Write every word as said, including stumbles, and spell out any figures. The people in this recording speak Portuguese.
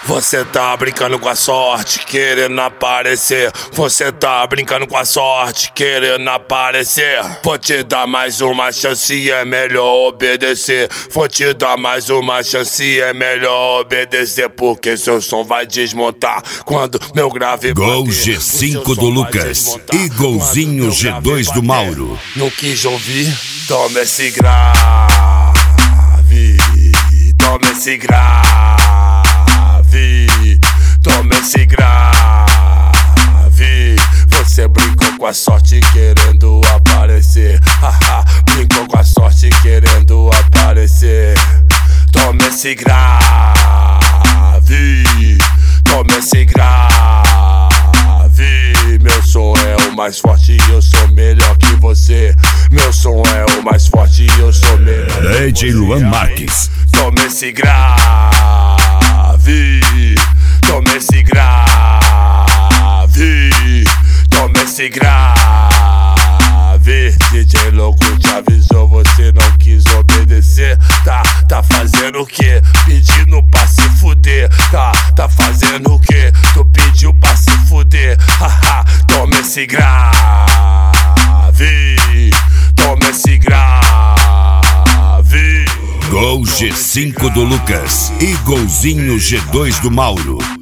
Você tá brincando com a sorte, querendo aparecer. Você tá brincando com a sorte, querendo aparecer. Vou te dar mais uma chance, é melhor obedecer. Vou te dar mais uma chance, é melhor obedecer. Porque seu som vai desmontar quando meu grave bater. Gol G cinco do Lucas e golzinho G dois do Mauro. Não quis ouvir? Toma esse grave. Toma esse grave. Toma esse grave. Você brincou com a sorte querendo aparecer. Haha, brincou com a sorte querendo aparecer. Toma esse grave. Toma esse grave. Meu som é o mais forte e eu sou melhor que você. Meu som é o mais forte e eu sou melhor que D J Luan Marques. Toma esse grave. Toma esse grave. Toma esse grave. D J louco te avisou, você não quis obedecer. Tá, tá fazendo o quê? Pedindo pra se fuder. Tá, tá fazendo o quê? Tu pediu pra se fuder. Haha, toma esse grave. Toma esse grave. Gol G cinco do Lucas e golzinho G dois do Mauro.